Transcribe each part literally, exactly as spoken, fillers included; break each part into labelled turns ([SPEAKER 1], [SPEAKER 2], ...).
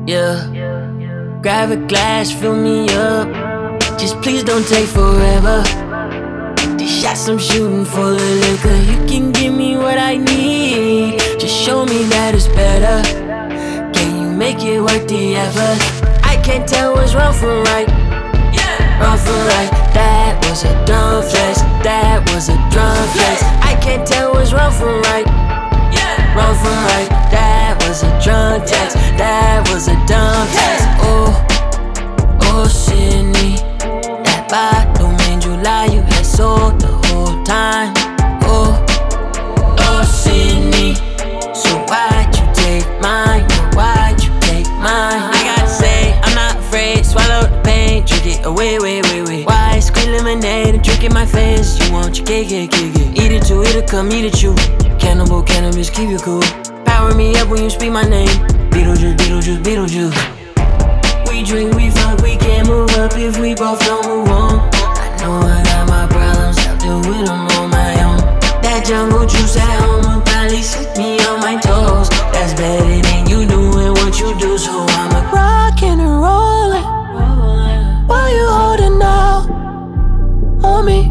[SPEAKER 1] Yeah. Grab a glass, fill me up. Just please don't take forever. These shots I'm shooting for the liquor. You can give me what I need. Just show me that it's better. Can you make it worth the effort? I can't tell what's wrong from right. Wrong from right. That was a dumb flex. That was a drum flex. I can't tell what's wrong from right. Wrong from right. That was a drunk text. That was a dumb text. Oh, oh, Sydney. That bottle made you lie. You had sold the whole time. Oh, oh, Sydney. So why'd you take mine? Why'd you take mine? I gotta say, I'm not afraid. Swallow the pain, drink it away, wait, wait, wait. Why squeeze lemonade and drink in my face? You want your cake, cake, cake, cake. Eat it too, it'll come, eat it you. Cannibal, cannabis, keep you cool. Power me up when you speak my name. Beetlejuice, Beetlejuice, Beetlejuice. We drink, we fuck, we can't move up if we both don't move on. I know I got my problems, I'll deal with them on my own. That jungle juice at home will probably set me on my toes. That's better than you doing what you do, so I'm a rockin' and rollin'. Why you holding out on me?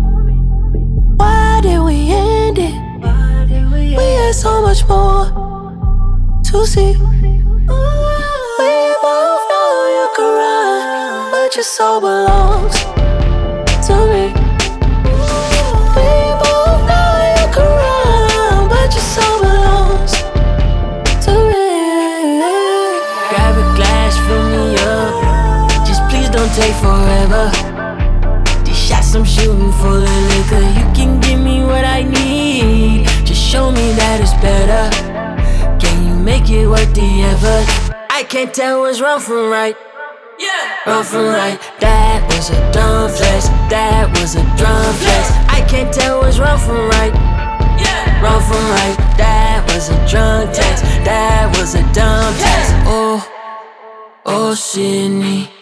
[SPEAKER 1] Why did we end it? We had so much more to see. We both know you can run, but your soul belongs to me. We both know you can run, but your soul belongs to me. Grab a glass, fill me up. Just please don't take forever. These shots I'm shooting for the liquor. You can give me what I need. Just show me that it's better. Can you make it worth the effort? I can't tell what's wrong from right. Wrong from right. That was a dumb flex. That was a drum flex. I can't tell what's wrong from right. Wrong from right. That was a drunk text. That was a dumb text. Oh, oh, Sydney.